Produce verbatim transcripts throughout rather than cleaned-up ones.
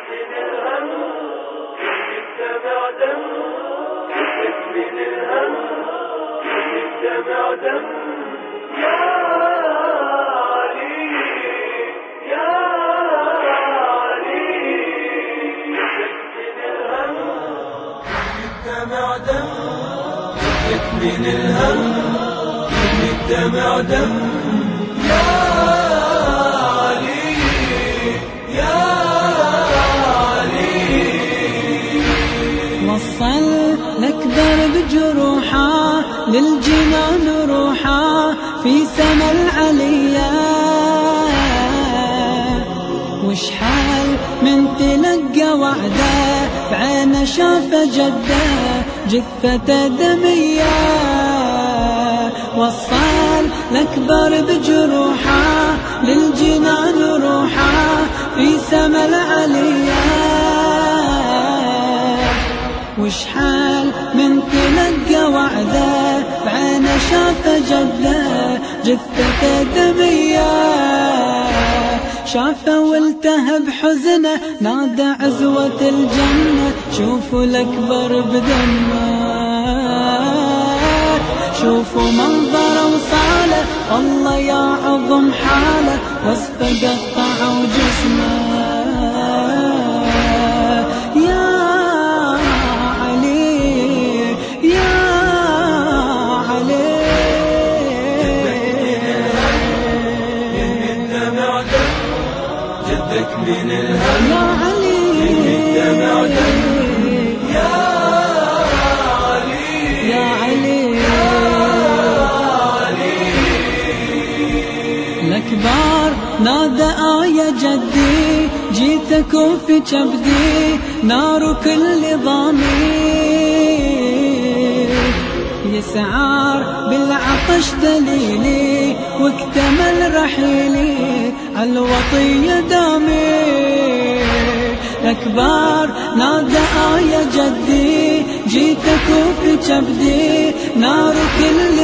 من الهم الدمع دم من الهم الدمع دم يا علي يا علي من الهم الدمع دم من الهم الدمع دم يا علي يا علي وصل الأكبر بجروحه للجنان روحه في سما العليا، وش حال من تلقى وعده بعينه شاف جده جثته دمية. وصل الأكبر بجروحه للجنان روحه في سما العليا، وش حال من تلقى وعده بعينه شاف جده جثته دمية. شافه والتهب حزنه نادى عزوة الجنة شوفوا الأكبر بدمه، شوفوا منظره وصاله والله يا عظم حاله وصفه قطعوا جسمه. يا علي يا علي الدمع دم جدك من الهم يا علي الدمع دم يا علي يا علي الأكبر نادى آية جدي جيتك في كبدي نار كل ضمير، يسعار بالعطش دليلي واكتمل رحيلي عالوطية دامي. الأكبر نادى آية جدي جيتك في كبدي نار كل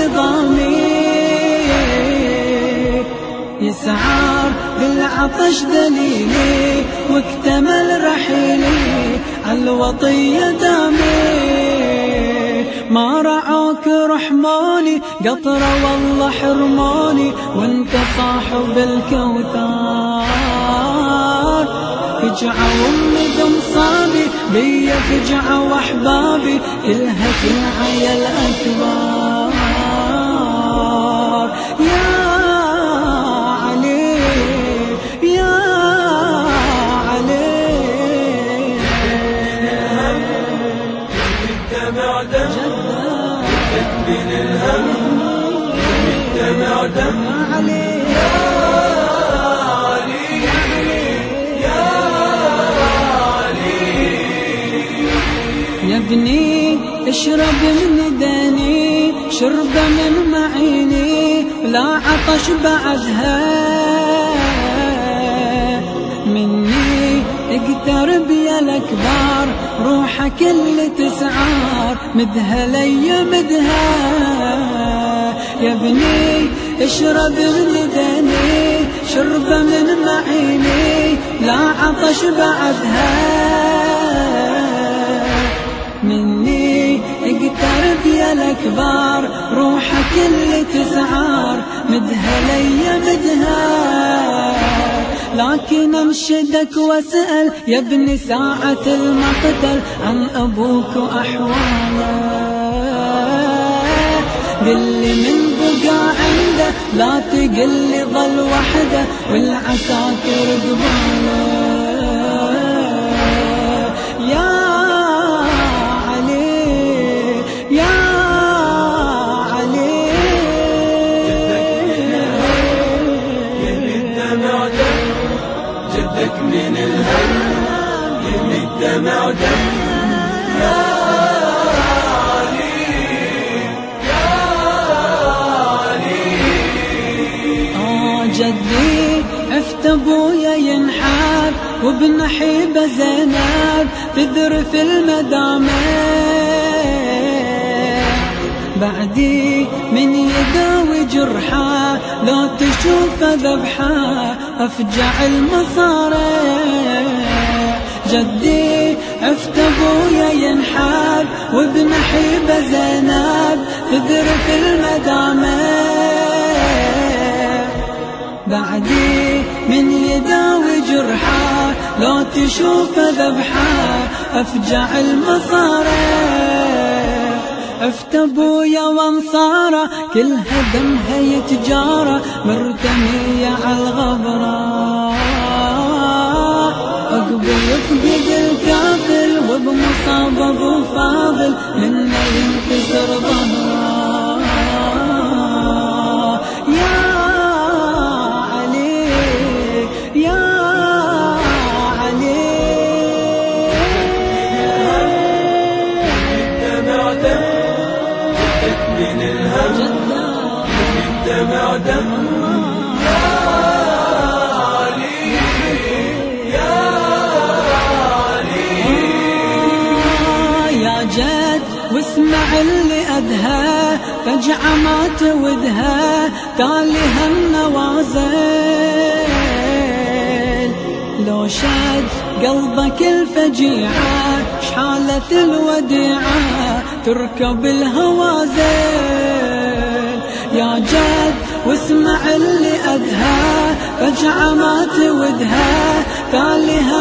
ضمير، يسعار بالعطش دليلي واكتمل رحيلي عالوطية دامي. ما رعاك رحماني قطرة والله حرماني وانت صاحب الكوثر، فجعة وامي قمصاني بيا فجعة واحبابي كلها كلها الأكبر. يا علي يا علي الدمع دم من الهم الدمع دم يا علي يا علي يا ابني اشرب من داني شرب من معيني لا عطش بعدها مني اقترب يا الأكبر روحك اللي تسعار مدها لي مدها. يا ابني اشرب من داني شرب من معيني لا عطش بعدها مني اقترب يا الأكبر روحك اللي تسعار مدها لي مدها. لكن انشدك واسأل يا ابني ساعة المقتل عن أبوك وأحواله، قلي من بقى عنده لا تقلي ظل وحده والعساكر قباله. يا علي يا علي جدك من الهم يهمي الدمع دم يا علي يا علي. آه جدي عفت ابويا ينحب وبنحيبه زينب تذرف المدامع، بعدي من يداوي جرحه لو تشوف ذبحه أفجع المصارع. جدي عفت ابويا ينحب وابن حيبة زينب تذرف المدامع بعدي من يداوي جرحه لو تشوف ذبحه أفجع المصارع عفت ابويا وانصاره كلها دمها يتجارى مرتمية عالغبرة عقب يفقد الكافل وبمصاب ابو فاضل منه ينكسر ظهره يا علي يا علي دمع دم جدك من الهم دمع دم يا علي يا علي يا جد واسمع اللي أدهى فجعة ما تودها تاليها النوازل لو شد قلبك الفجيعة شحالة الوديعة تركب الهوازل يا جد واسمع اللي أدهى فجعة ما تودها تاليها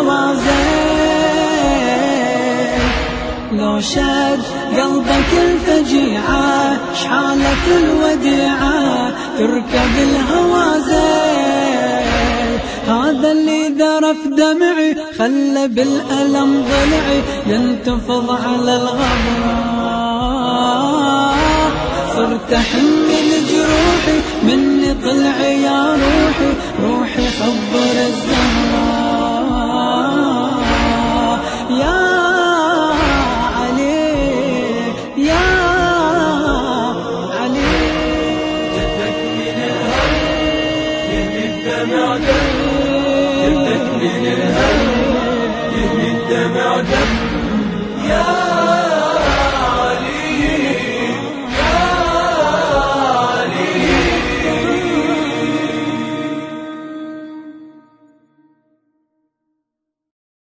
النوازل لو شد قلبك الفجيعة شحالة الوديعة تركب الهوازل هذا اللي ذرف دمعي خلى بالألم ضلعي ينتفض على الغبرة صرت أحمل جروحي مني طلع يا روحي روحي خبر الزهراء يا دمع دم جدك من الهم يهمي الدمع دم يا